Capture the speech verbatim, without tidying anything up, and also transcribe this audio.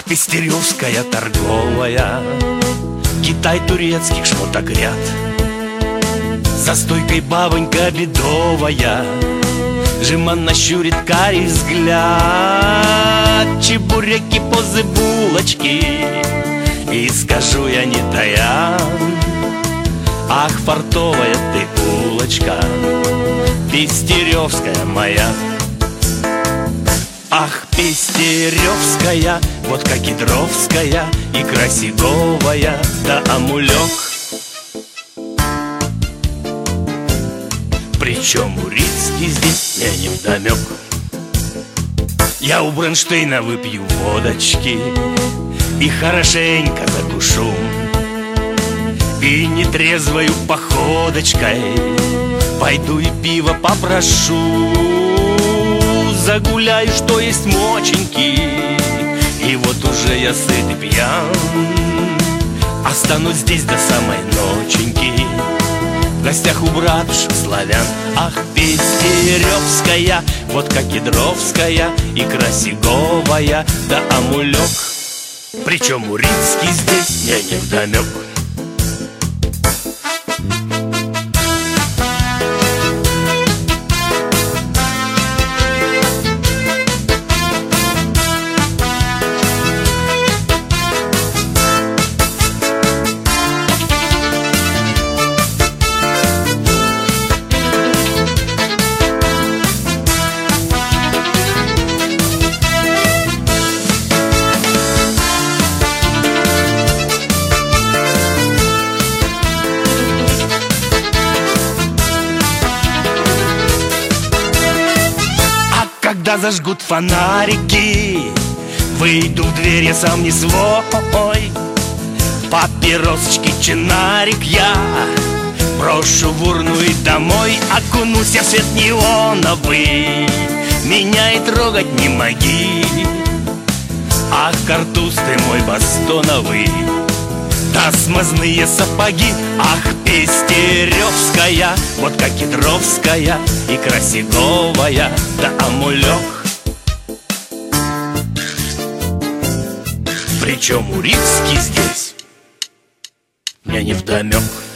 Пестеревская торговая, Китай турецких шмотогряд. За стойкой бабонька бедовая жеманно щурит карий взгляд. Чебуреки, позы, булочки, и скажу я не тая: ах, фартовая ты булочка, Пестеревская моя. Ах, Пестеревская, водка кедровская, икра седовая, да амулек. Причем Урицкий здесь мне невдомек. Я у Бронштейна выпью водочки и хорошенько закушу, и нетрезвою походочкой пойду и пиво попрошу. Загуляю, что есть моченьки, и вот уже я сыт и пьян. Останусь здесь до самой ноченьки, в гостях у братушек славян. Ах, Пестеревская, водка кедровская, икра сиговая, да амулек. Причем Урицкий здесь мне невдомек. Когда зажгут фонарики, выйду в дверь я сам не свой. Папиросочки, чинарик я брошу в урну и домой. Окунусь я в свет неоновый, меня и трогать не моги. Ах, картуз ты мой бастоновый, да смазные сапоги. Ах, Пестеревская, водка кедровская, икра сиговая, да амулек. Причем Урицкий здесь мне невдомек.